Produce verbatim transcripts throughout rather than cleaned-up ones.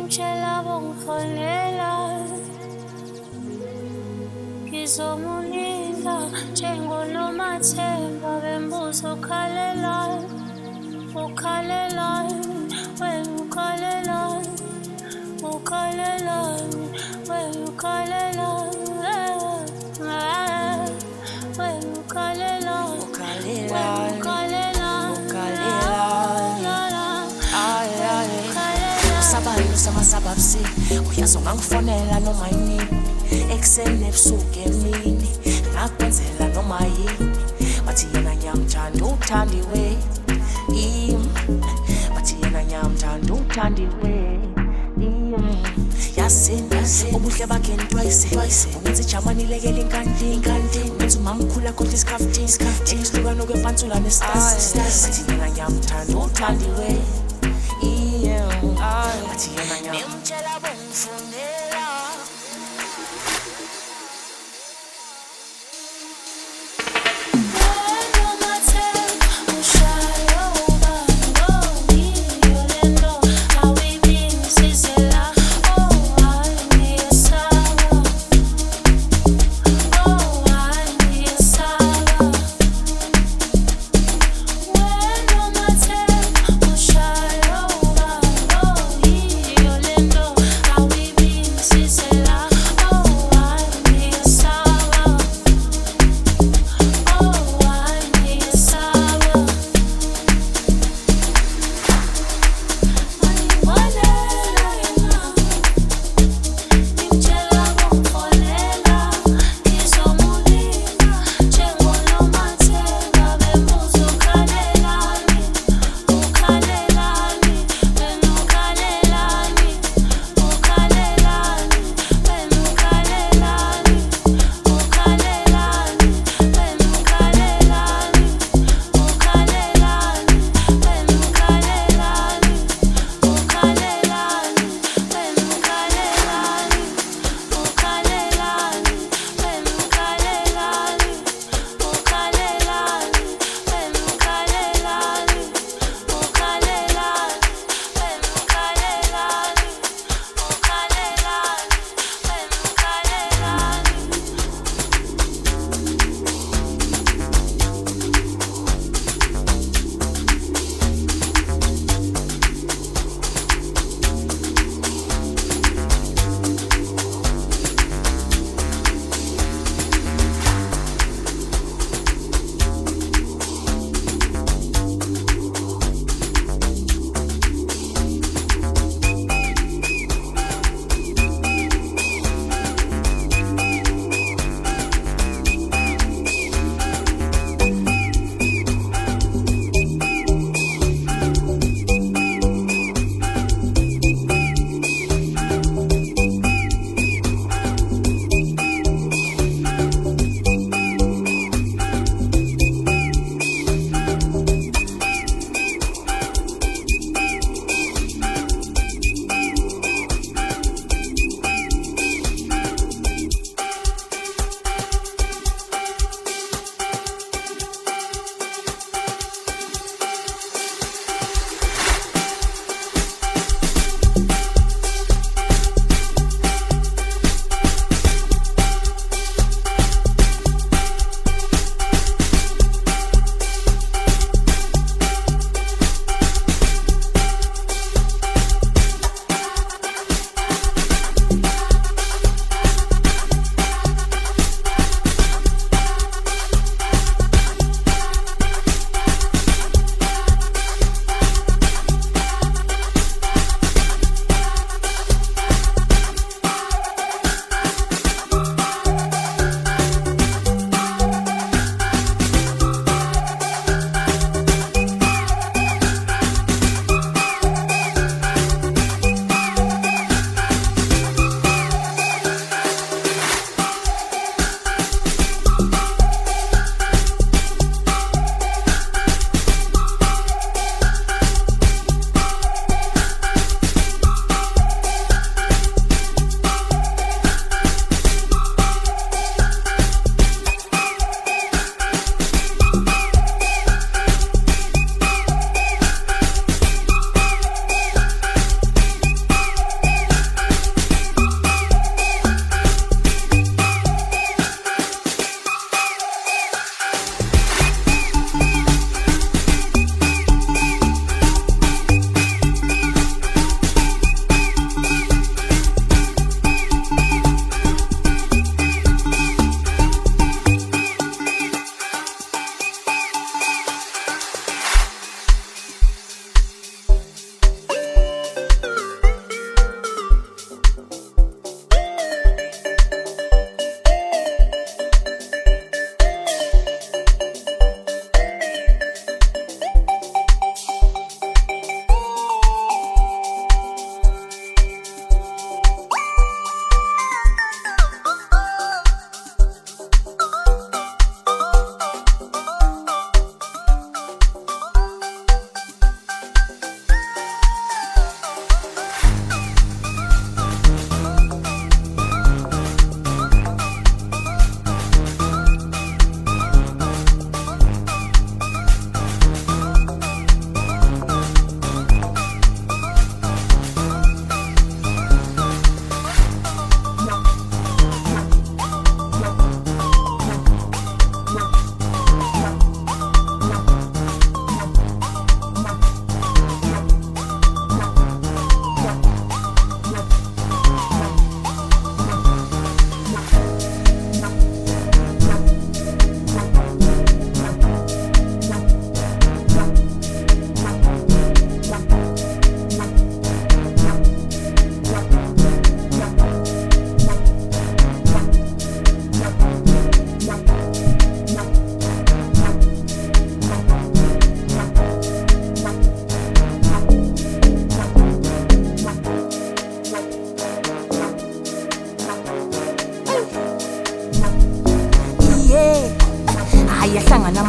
Ngimtshela bongifonela ngizomulinda njengoNomathemba bembuza ukhalelani ukhalelani wena ukhalelani ukhalelani wena ukhalelani wena ukhalelani ukhalelani Sabantu samasababsi uyazi ungangifonela noma yini ekuseni ebusuku emini ngakwenzela noma yini bathi yena nyamthanda uthandiwe im bathi yena nyamthanda uthandiwe im yasinda ubuhle bakhe ntwayise ungenza ijamani lekela inkanti inkanti ungenza umamkhulu akhohle isikhaftini isikhaftini isihlukano kwepansula nesitasi bathi yena nyamthanda uthandiwe Ngimtshela bongifonela Baby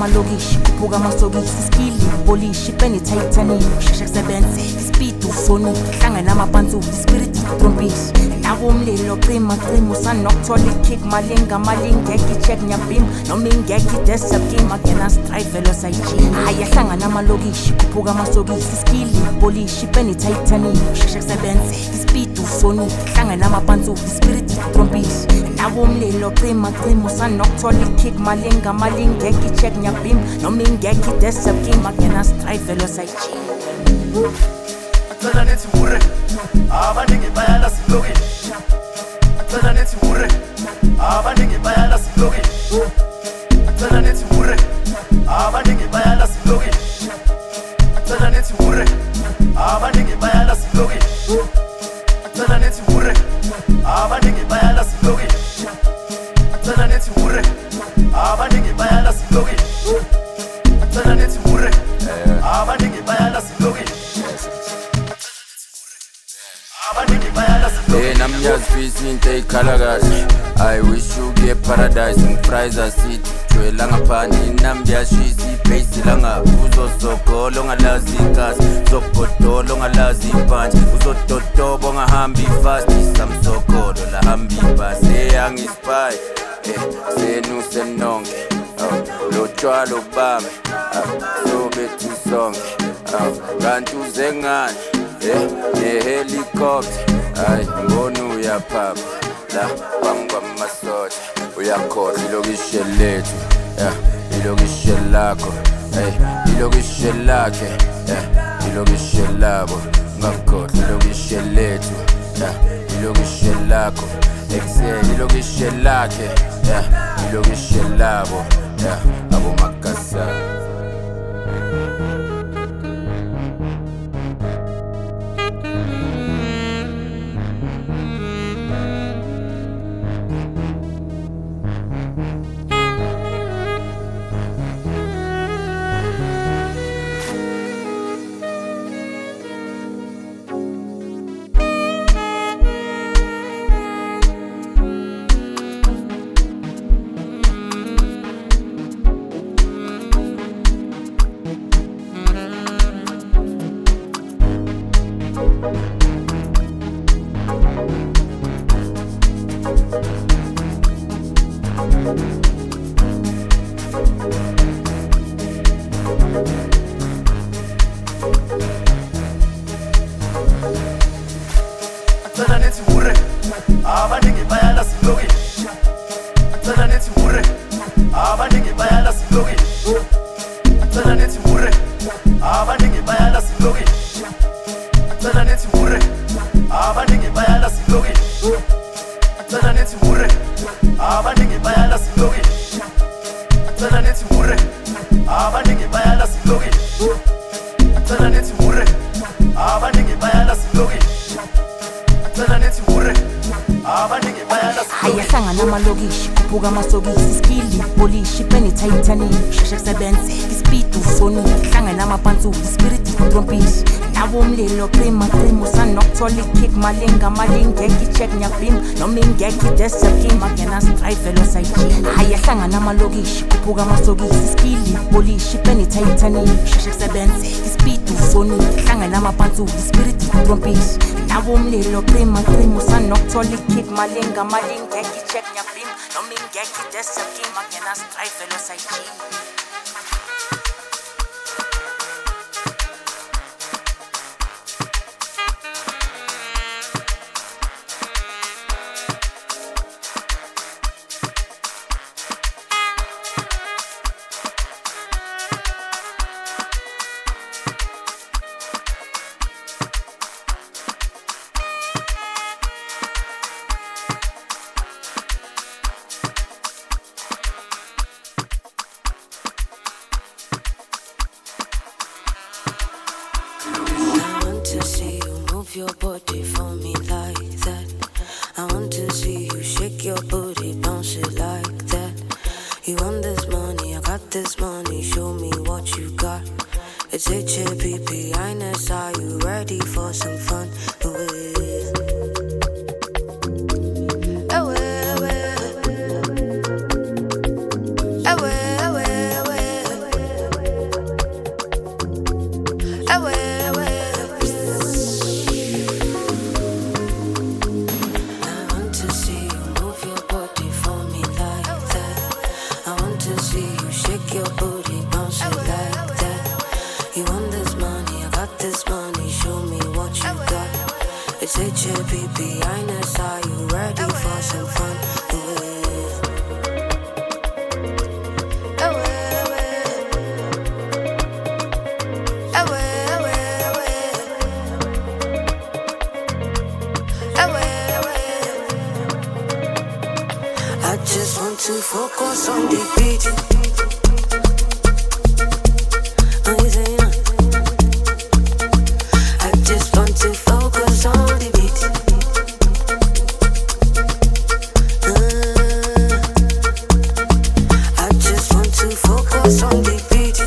namalokishi kuphuka amasokisi skili polish ipeni Titanic sheshe kusebenze ispeed ufoni hlangana namapantsu spirit trompis nawo umlilo prima primo san nocturnal kick malinga malingeki check nyabim noma ingeki desert game agena strive velocity ayahlangana namalokishi kuphuka amasokisi skili polish ipeni Titanic sheshe kusebenze ispeed ufoni hlangana namapantsu spirit trompis nawo umlilo prima primo san nocturnal kick malinga malingeki check nyabim noma ingeki desert game agena strive velocity Acela nethi mure abaningi bayala siloki Acela nethi mure abaningi bayala siloki Acela nethi mure abaningi bayala siloki Acela nethi mure abaningi bayala siloki Acela nethi mure abaningi bayala siloki Acela nethi mure abaningi bayala siloki Acela nethi mure abaningi bayala siloki Hey, I'm just facing take color. I wish you get paradise in Fraser City. Chwe langa pani nambia shisi pace langa uzo soko longa lazi gas soko to longa lazi punch uzo toto bonga hambi fast sam soko do la hambi bas hey yang spy eh se nu senonge oh lo chwa lo bame so betu song oh gantu zengani eh ne helicopter ay ngonu ya papa la kwangwa masoja uyakhoza ilokishi lethu yeah ilokishi lakho hey ilokishi lakhe yeah ilokishi labo ngakhoza ilokishi lethu yeah ilokishi lakho exe ilokishi lakhe yeah ilokishi labo yeah abo makasa Acela nethi mure abaningi bayala siloki Acela nethi mure abaningi bayala siloki Acela nethi mure abaningi bayala siloki Acela nethi mure abaningi bayala siloki Acela nethi mure abaningi bayala siloki Acela nethi mure abaningi bayala siloki Acela nethi mure abaningi bayala siloki Acela nethi mure abaningi bayala siloki ayahlangana namalokishi kuphuka amasokisi skili polish ipeni Titanic sheshe kusebenze ispeed ufoni hlangana namapantsu spirit trompis nawo umlilo prima primo san nocturnal kick malinga malingeki check nyabim noma ingeki desert game agena strive velocity ayahlangana namalokishi kuphuka amasokisi skili polish ipeni Titanic sheshe kusebenze ispeed ufoni hlangana namapantsu spirit trompis nawo umlilo prima primo san nocturnal kick malinga malingeki check nyabim noma ingeki desert game agena strive velocity your body for me like that. I want to see you shake your booty, bounce it like that. You want this money, I got this money, show me what you got. It's H A P P, I N S, are you ready for some fun? It's H A P P, Ines, are you ready for some fun? I just want to focus on the beat. Oh, you say no? I just want to focus on the beat. Uh, I just want to focus on the beat.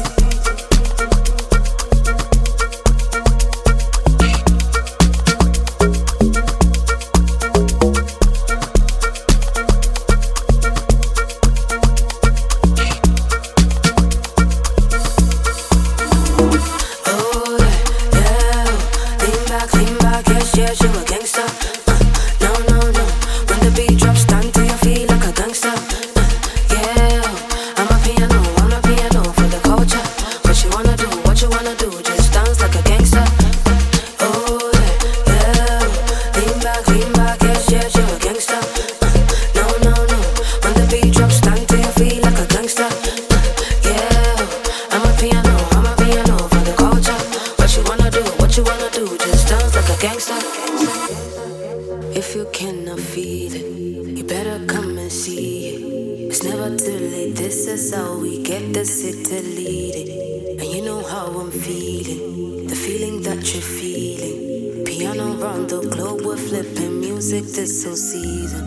If you cannot feel it, you better come and see it. It's never too late, this is how we get the city leading. And you know how I'm feeling, the feeling that you're feeling. Piano round the globe, we're flipping music this whole season.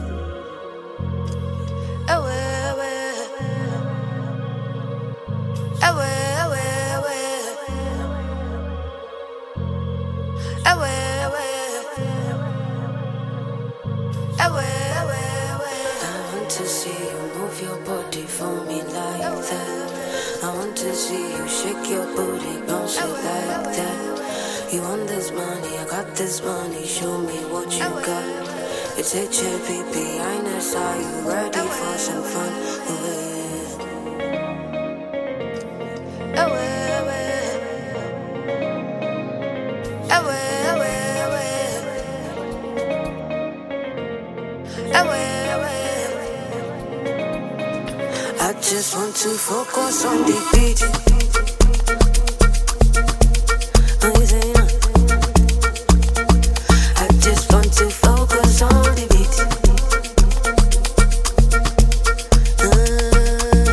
Away, away. Away, away, away. Away. I want to see you move your body for me like that. I want to see you shake your booty, bounce it like that. You want this money, I got this money, show me what you got. It's H A P P, Ines, are you ready for some fun? Away, away, away, away, away, away, away. I just want to focus on the beat. Oh, you say no? I just want to focus on the beat. Uh,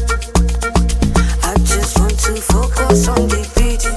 I just want to focus on the beat.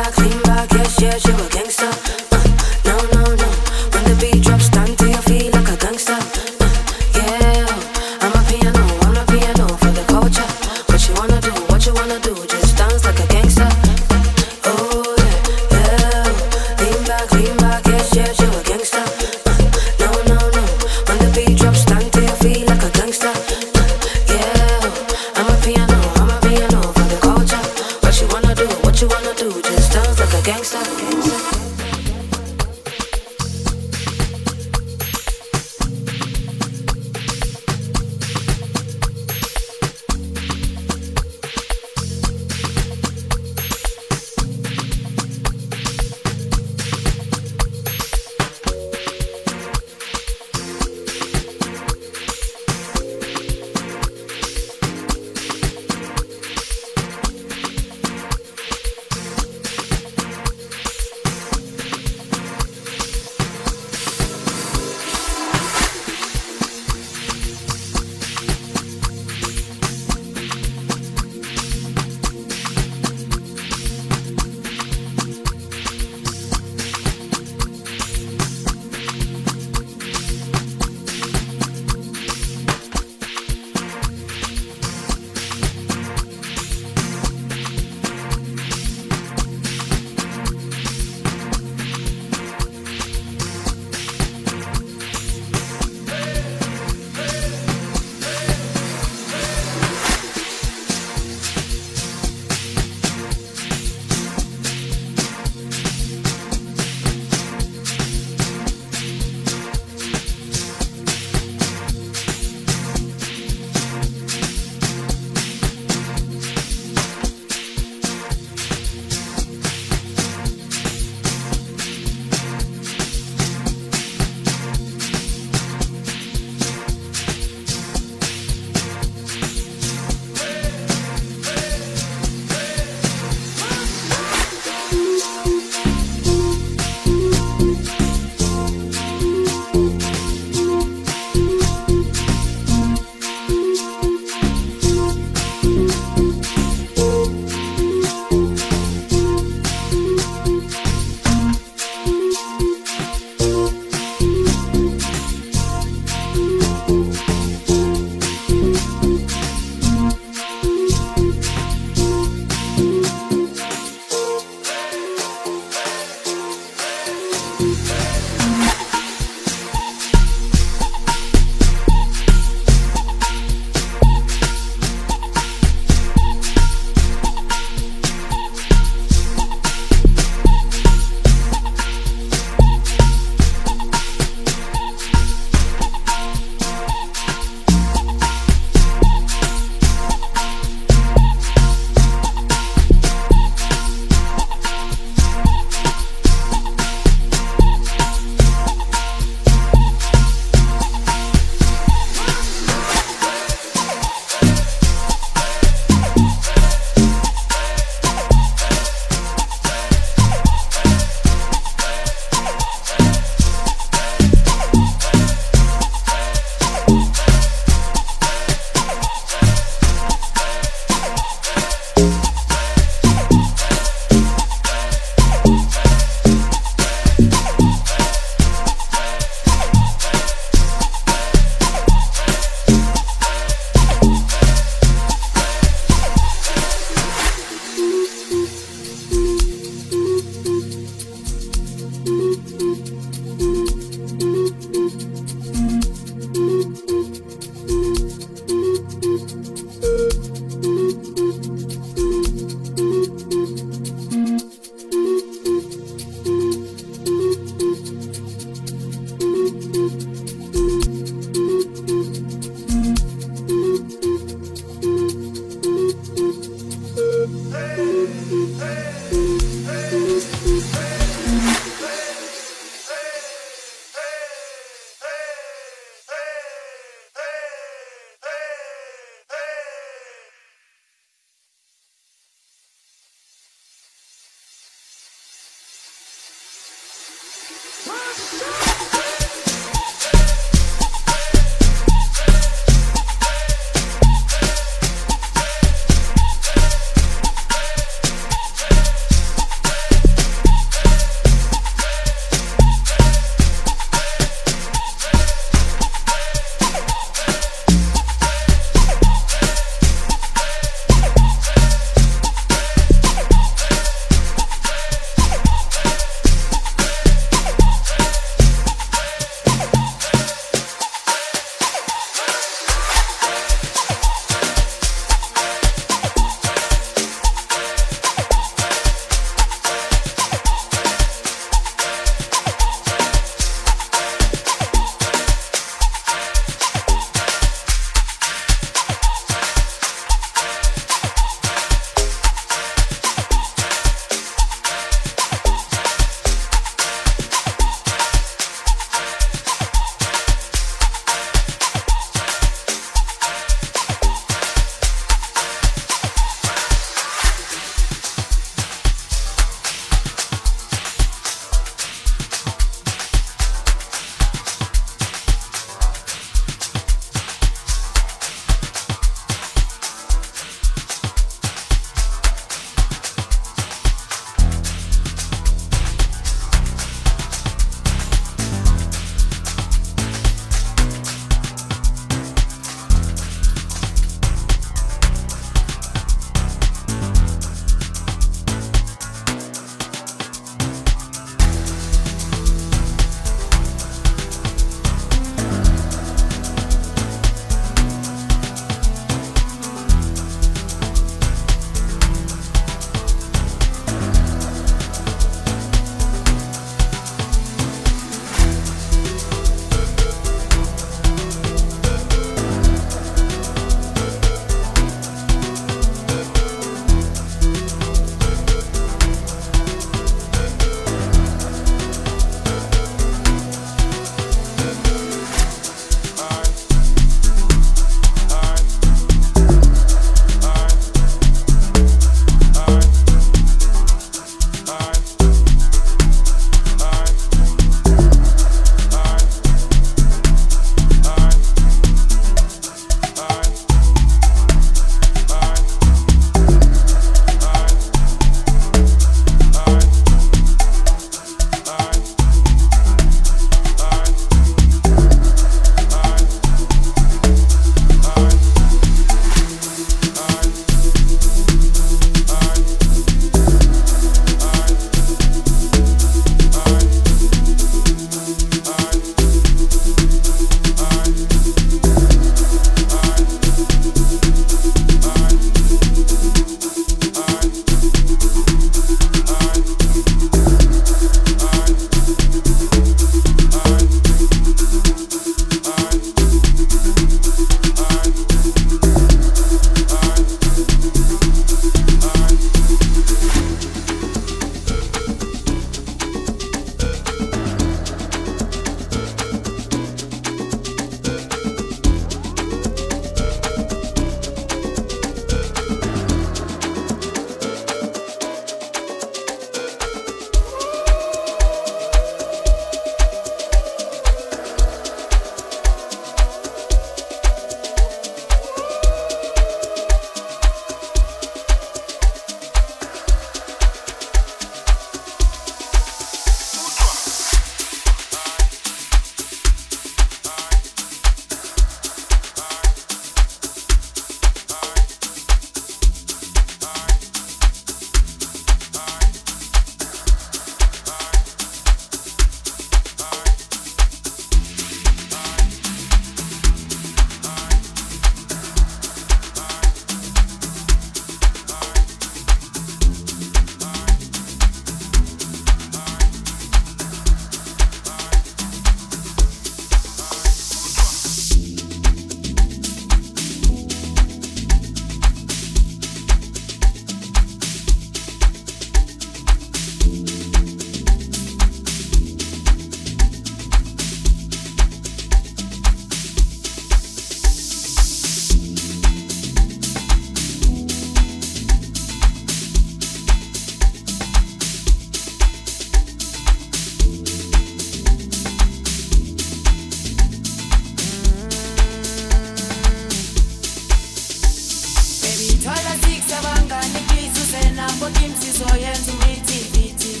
sizoyenza umritiviti.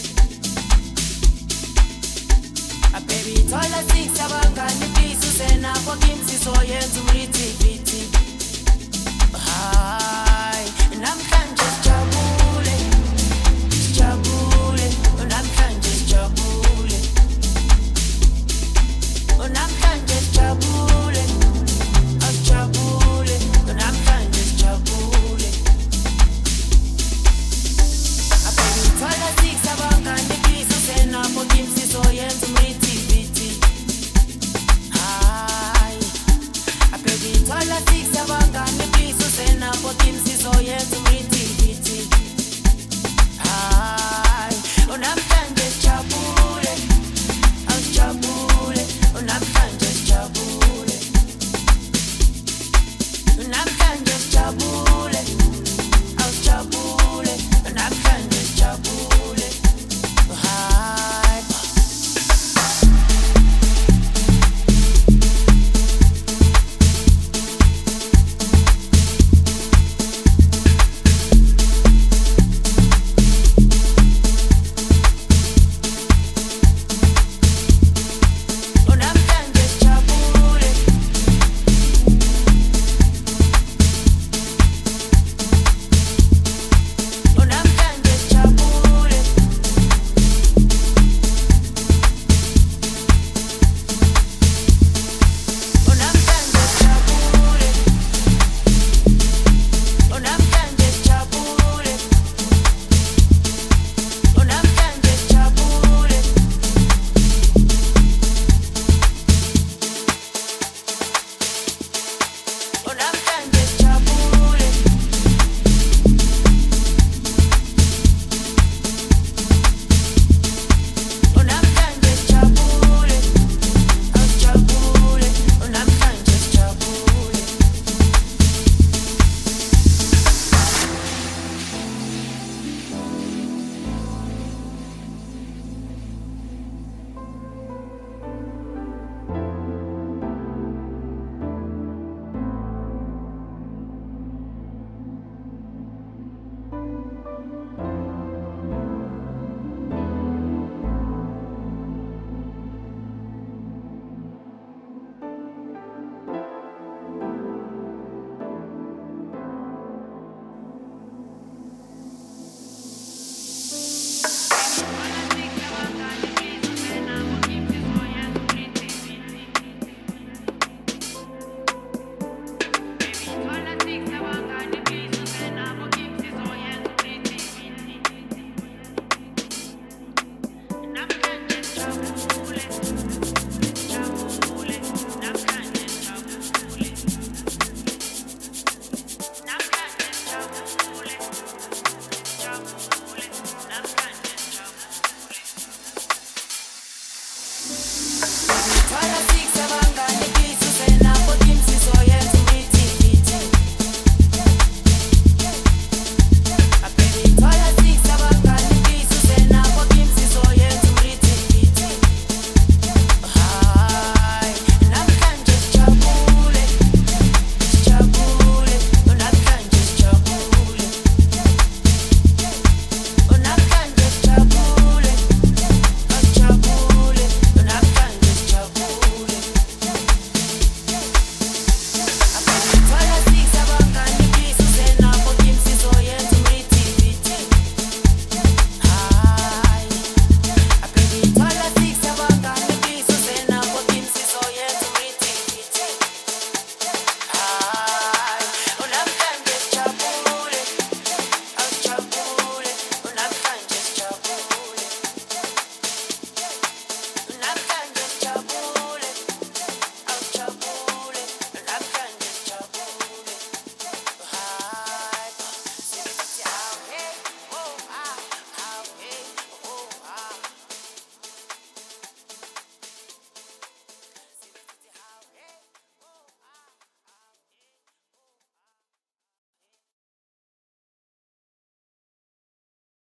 Baby, thola six abangani please usenapho kimi sizoyenza umritiviti. Hayi, namhlanje sijabule, sijabule, namhlanje sijabule. Namhlanje sijabule, asijabule, namhlanje sijabule. Baby, thola six abangani please usenapho kimi sizoyenza umritiviti. Hayi, baby, thola six abangani please usenapho kimi sizoyenza